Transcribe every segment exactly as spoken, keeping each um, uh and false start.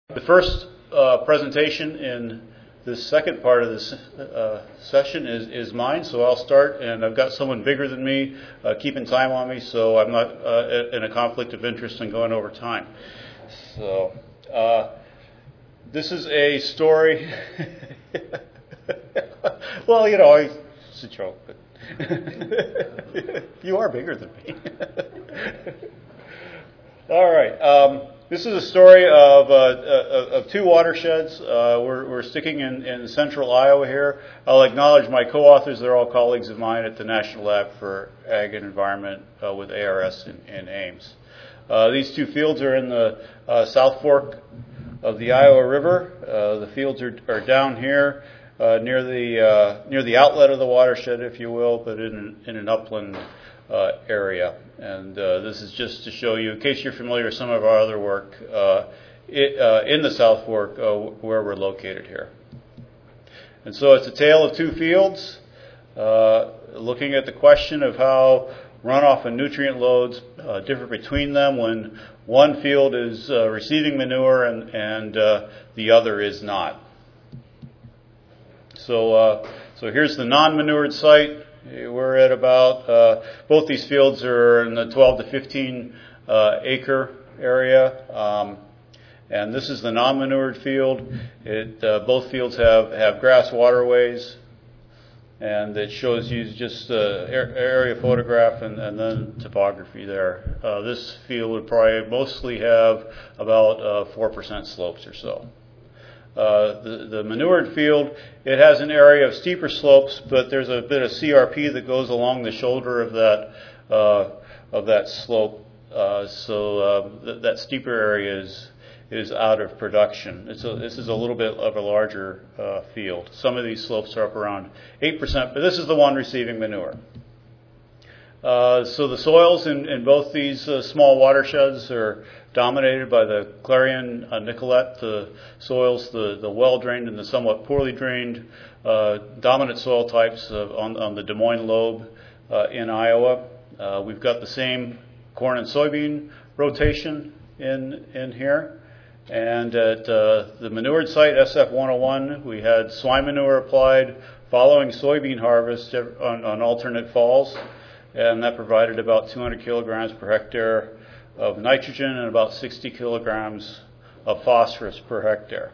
The first uh, presentation in this second part of this uh, session is, is mine, so I'll start, and I've got someone bigger than me uh, keeping time on me, so I'm not uh, in a conflict of interest in going over time. So, uh, this is a story. Well, you know, it's a joke, but you are bigger than me. All right. Um, This is a story of, uh, of two watersheds. Uh, we're, we're sticking in, in central Iowa here. I'll acknowledge my co-authors. They're all colleagues of mine at the National Lab for Ag and Environment uh, with A R S in, in Ames. Uh, these two fields are in the uh, South Fork of the Iowa River. Uh, the fields are, are down here uh, near the uh, near the outlet of the watershed, if you will, but in, in an upland Uh, area. And uh, this is just to show you, in case you're familiar with some of our other work, uh, it, uh, in the South Fork, uh, where we're located here. And so it's a tale of two fields, uh, looking at the question of how runoff and nutrient loads uh, differ between them when one field is uh, receiving manure and, and uh, the other is not. So, uh, so here's the non-manured site. We're at about, uh, both these fields are in the twelve to fifteen uh, acre area. Um, and this is the non-manured field. It, uh, both fields have, have grass waterways. And it shows you just the area photograph and, and then topography there. Uh, this field would probably mostly have about uh, four percent slopes or so. Uh, the, the manured field, it has an area of steeper slopes, but there's a bit of C R P that goes along the shoulder of that uh, of that slope. Uh, so uh, th- that steeper area is is out of production. It's a, this is a little bit of a larger uh, field. Some of these slopes are up around eight percent, but this is the one receiving manure. Uh, so the soils in, in both these uh, small watersheds are dominated by the Clarion uh, Nicolet, the soils, the, the well-drained and the somewhat poorly drained uh, dominant soil types of, on, on the Des Moines lobe uh, in Iowa. Uh, we've got the same corn and soybean rotation in, in here. And at uh, the manured site, S F one oh one, we had swine manure applied following soybean harvest on, on alternate falls. And that provided about two hundred kilograms per hectare of nitrogen and about sixty kilograms of phosphorus per hectare.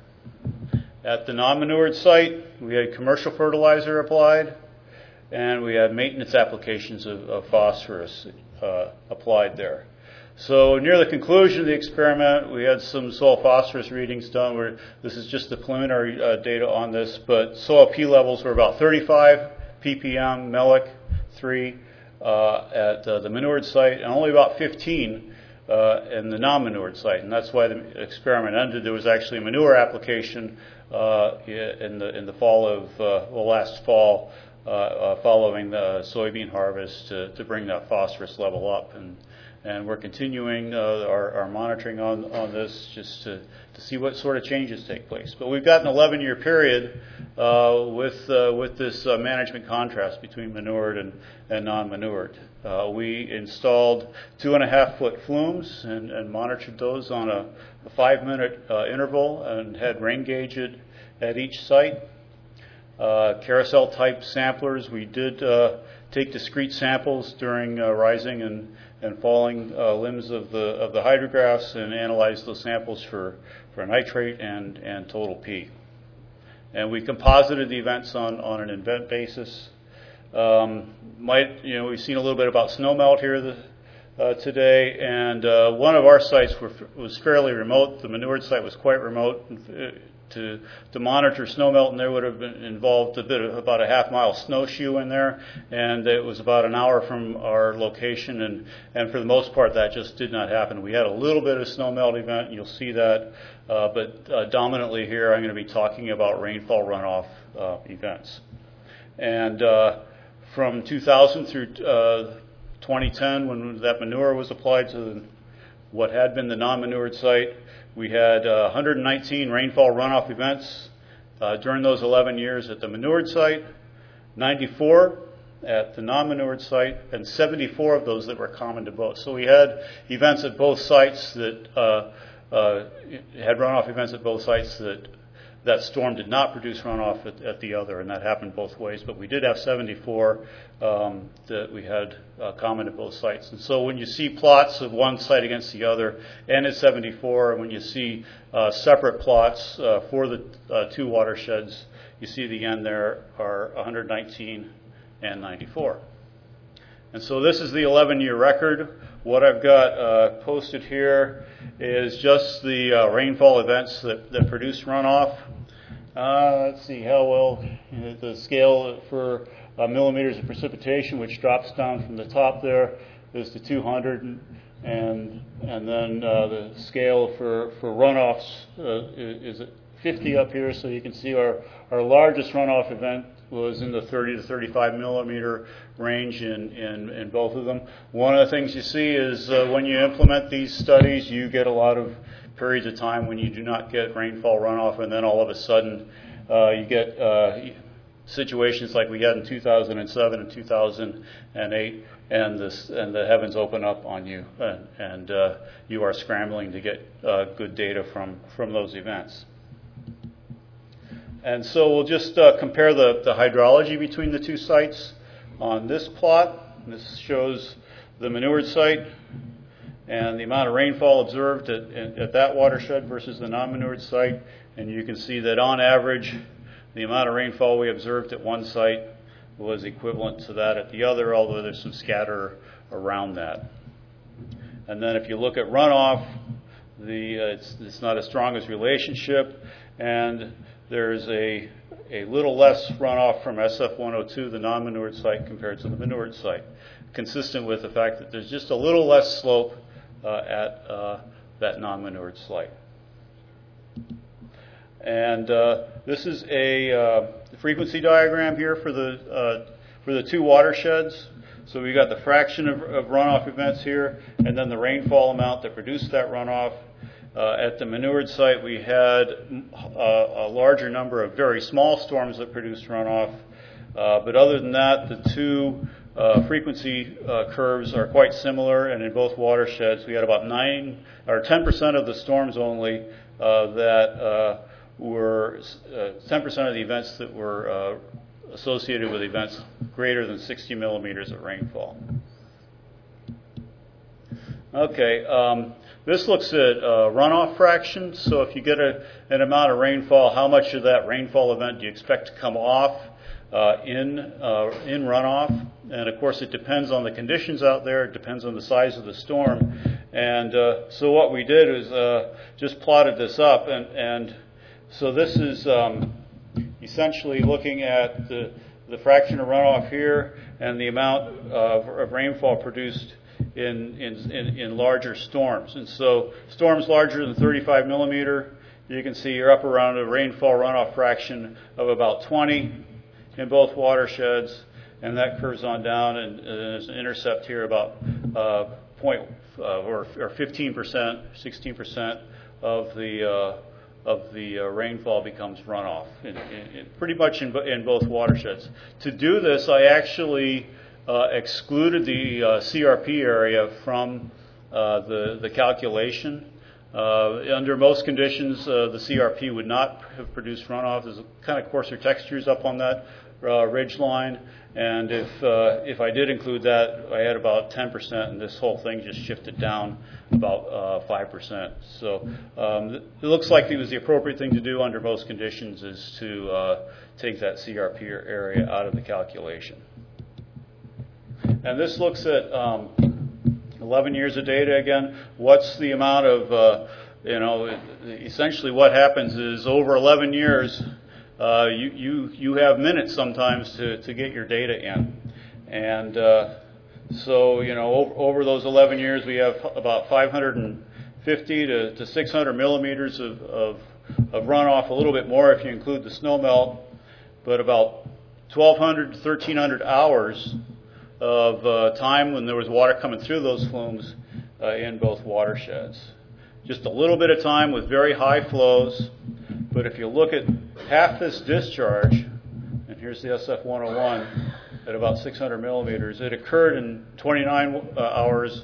At the non-manured site, we had commercial fertilizer applied, and we had maintenance applications of, of phosphorus uh, applied there. So near the conclusion of the experiment, we had some soil phosphorus readings done. Where this is just the preliminary uh, data on this, but soil P levels were about thirty-five ppm, Melic three, uh, at uh, the manured site, and only about fifteen Uh, in the non-manured site, and that's why the experiment ended. There was actually a manure application uh, in the in the fall of uh, well last fall, uh, uh, following the soybean harvest to, to bring that phosphorus level up, and and we're continuing uh, our, our monitoring on on this just to to see what sort of changes take place. But we've got an eleven year period uh, with uh, with this uh, management contrast between manured and, and non-manured. Uh, we installed two and a half foot flumes and, and monitored those on a, a five minute uh, interval and had rain gauge at, at each site. Uh, carousel type samplers, we did uh, take discrete samples during uh, rising and, and falling uh, limbs of the of the hydrographs and analyze those samples for, for nitrate and, and total P. And we composited the events on, on an event basis. Um, might you know we've seen a little bit about snow melt here the, uh, today, and uh, one of our sites were, was fairly remote. The manured site was quite remote. To to monitor snow melt, and there would have been involved a bit of about a half mile snowshoe in there, and it was about an hour from our location, and and for the most part that just did not happen. We had a little bit of snow melt event, and you'll see that, uh, but uh, dominantly here I'm going to be talking about rainfall runoff uh, events. And uh, from two thousand through uh, twenty ten, when that manure was applied to the, what had been the non-manured site, we had uh, one hundred nineteen rainfall runoff events uh, during those eleven years at the manured site, ninety-four at the non-manured site, and seventy-four of those that were common to both. So we had events at both sites that uh, uh, had runoff events at both sites that that storm did not produce runoff at, at the other, and that happened both ways. But we did have seventy-four um, that we had uh, common at both sites. And so when you see plots of one site against the other, N is seventy-four, and when you see uh, separate plots uh, for the uh, two watersheds, you see the N there are one hundred nineteen and ninety-four. And so this is the eleven-year record. What I've got uh, posted here is just the uh, rainfall events that, that produce runoff. Uh, let's see how well uh, the scale for uh, millimeters of precipitation, which drops down from the top there, is to two hundred, and and, and then uh, the scale for for runoffs uh, is at fifty up here. So you can see our our largest runoff event was in the thirty to thirty-five millimeter range in, in, in both of them. One of the things you see is uh, when you implement these studies, you get a lot of periods of time when you do not get rainfall runoff, and then all of a sudden uh, you get uh, situations like we had in two thousand seven and two thousand eight, and, this, and the heavens open up on you, and, and uh, you are scrambling to get uh, good data from, from those events. And so we'll just uh, compare the, the hydrology between the two sites on this plot. This shows the manured site and the amount of rainfall observed at, at that watershed versus the non-manured site. And you can see that on average, the amount of rainfall we observed at one site was equivalent to that at the other, although there's some scatter around that. And then if you look at runoff, the, uh, it's, it's not as strong as relationship, and there's a, a little less runoff from S F one oh two, the non-manured site, compared to the manured site, consistent with the fact that there's just a little less slope uh, at uh, that non-manured site. And uh, this is a uh, frequency diagram here for the, uh, for the two watersheds. So we've got the fraction of, of runoff events here, and then the rainfall amount that produced that runoff. Uh, at the manured site, we had uh, a larger number of very small storms that produced runoff. Uh, but other than that, the two uh, frequency uh, curves are quite similar, and in both watersheds, we had about nine or ten percent of the storms only uh, that uh, were uh, ten percent of the events that were uh, associated with events greater than sixty millimeters of rainfall. Okay. Um, This looks at uh, runoff fractions. So if you get a, an amount of rainfall, how much of that rainfall event do you expect to come off uh, in, uh, in runoff? And of course, it depends on the conditions out there. It depends on the size of the storm. And uh, so what we did is uh, just plotted this up. And, and so this is um, essentially looking at the, the fraction of runoff here and the amount of, of rainfall produced In, in, in larger storms. And so storms larger than thirty-five millimeter, you can see you're up around a rainfall runoff fraction of about twenty in both watersheds, and that curves on down, and, and there's an intercept here about uh, point uh, or, or fifteen percent, sixteen percent of the uh, of the uh, rainfall becomes runoff, in, in, in pretty much in, in both watersheds. To do this, I actually Uh, excluded the uh, C R P area from uh, the, the calculation. Uh, under most conditions, uh, the C R P would not have produced runoff. There's kind of coarser textures up on that uh, ridge line, and if uh, if I did include that, I had about ten percent, and this whole thing just shifted down about uh, five percent. So um, it looks like it was the appropriate thing to do under most conditions is to uh, take that C R P area out of the calculation. And this looks at um, eleven years of data again. What's the amount of, uh, you know, essentially what happens is over eleven years, uh, you, you, you have minutes sometimes to, to get your data in. And uh, so, you know, over, over those eleven years, we have about five hundred fifty to, to six hundred millimeters of, of, of runoff, a little bit more if you include the snow melt, but about twelve hundred to thirteen hundred hours of uh, time when there was water coming through those flumes uh, in both watersheds. Just a little bit of time with very high flows, but if you look at half this discharge, and here's the S F one oh one at about six hundred millimeters, it occurred in twenty-nine uh, hours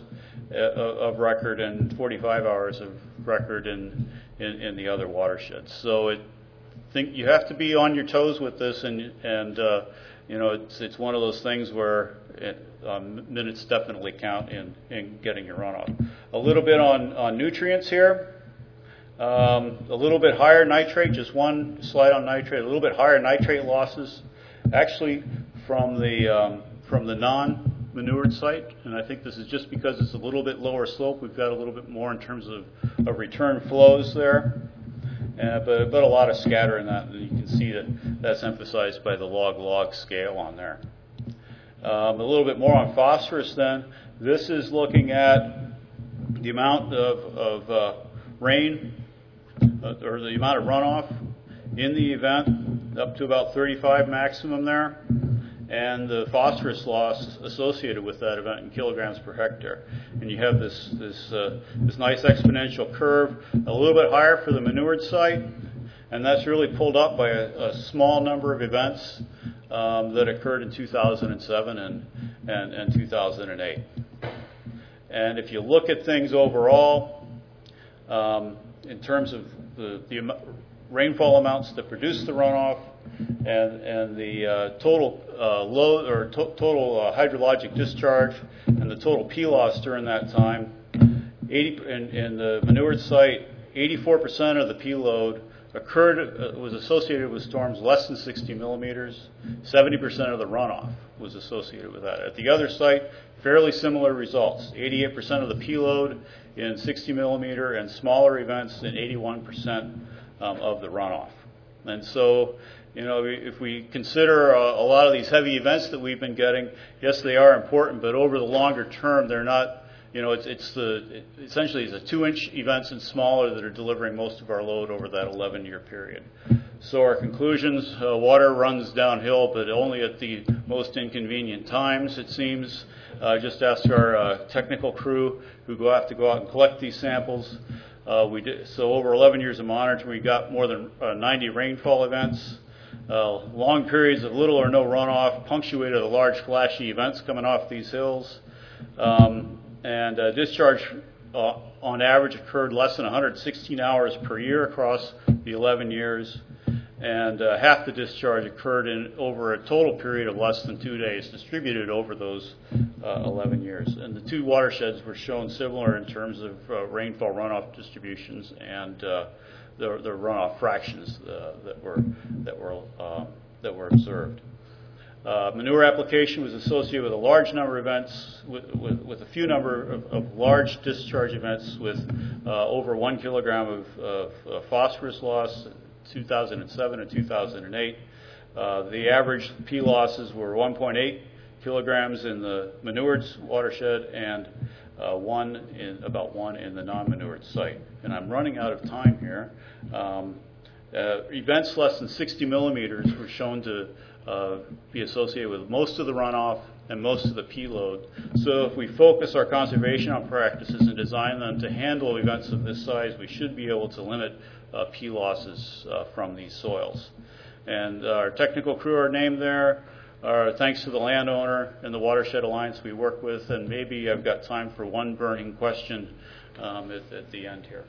uh, of record and forty-five hours of record in, in, in the other watersheds. So it, think you have to be on your toes with this, and and uh, you know it's it's one of those things where it, um, minutes definitely count in in getting your runoff. A little bit on on nutrients here. Um, a little bit higher nitrate. Just one slide on nitrate. A little bit higher nitrate losses, actually from the um, from the non-manured site, and I think this is just because it's a little bit lower slope. We've got a little bit more in terms of, of return flows there. Uh, but, but a lot of scatter in that, and you can see that that's emphasized by the log-log scale on there. Um, a little bit more on phosphorus then. This is looking at the amount of, of uh, rain, uh, or the amount of runoff in the event, up to about thirty-five maximum there, and the phosphorus loss associated with that event in kilograms per hectare. And you have this this uh, this nice exponential curve, a little bit higher for the manured site, and that's really pulled up by a, a small number of events um, that occurred in two thousand seven and, and, and two thousand eight. And if you look at things overall, um, in terms of the, the rainfall amounts that produce the runoff, and and the uh, total uh, load or to total uh, hydrologic discharge and the total P loss during that time, eighty in, in the manured site, eighty-four percent of the P load occurred uh, was associated with storms less than sixty millimeters. seventy percent of the runoff was associated with that. At the other site, fairly similar results. eighty-eight percent of the P load in sixty millimeter and smaller events, and eighty-one percent um, of the runoff. And so, you know, if we consider a, a lot of these heavy events that we've been getting, yes, they are important, but over the longer term, they're not, you know, it's, it's the, it, essentially it's the two-inch events and smaller that are delivering most of our load over that eleven-year period. So our conclusions, uh, water runs downhill, but only at the most inconvenient times, it seems. Uh, just ask our uh, technical crew who go have to go out and collect these samples. Uh, we did, so over eleven years of monitoring, we got more than uh, ninety rainfall events. Uh, long periods of little or no runoff, punctuated with large flashy events coming off these hills. Um, and uh, discharge uh, on average occurred less than one hundred sixteen hours per year across the eleven years. And uh, half the discharge occurred in over a total period of less than two days, distributed over those uh, eleven years. And the two watersheds were shown similar in terms of uh, rainfall runoff distributions and uh, the, the runoff fractions uh, that were that were uh, that were observed. Uh, manure application was associated with a large number of events, with, with, with a few number of, of large discharge events with uh, over one kilogram of, of, of phosphorus loss, two thousand seven and two thousand eight. Uh, the average P losses were one point eight kilograms in the manured watershed and uh, one in about one in the non-manured site. And I'm running out of time here. Um, uh, events less than sixty millimeters were shown to uh, be associated with most of the runoff and most of the P load. So if we focus our conservation on practices and design them to handle events of this size, we should be able to limit uh, P losses uh, from these soils. And uh, our technical crew are named there. Uh, thanks to the landowner and the Watershed Alliance we work with, and maybe I've got time for one burning question um, at, at the end here.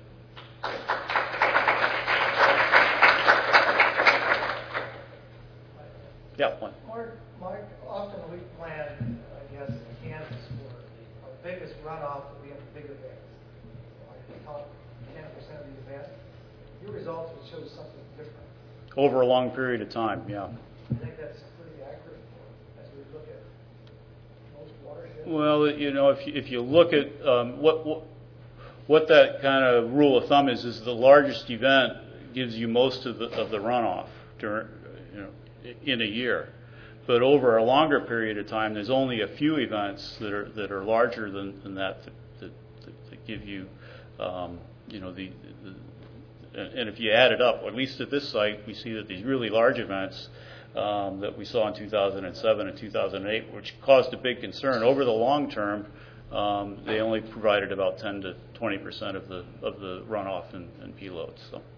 Yeah, one. Mark, Mark, often we plan, I guess, in Kansas for the our biggest runoff will be in the big events. Like the top ten percent of the events. Your results would show something different. Over a long period of time, yeah. I think that's pretty accurate for, as we look at most watersheds. Well, you know, if you, if you look at um, what, what what that kind of rule of thumb is, is the largest event gives you most of the of the runoff during, you know, in a year. But over a longer period of time, there's only a few events that are that are larger than, than that, that, that, that, that give you, um, you know, the, the and if you add it up, at least at this site, we see that these really large events um, that we saw in two thousand seven and two thousand eight, which caused a big concern, over the long term, um, they only provided about ten to twenty percent of the of the runoff and, and P loads. So.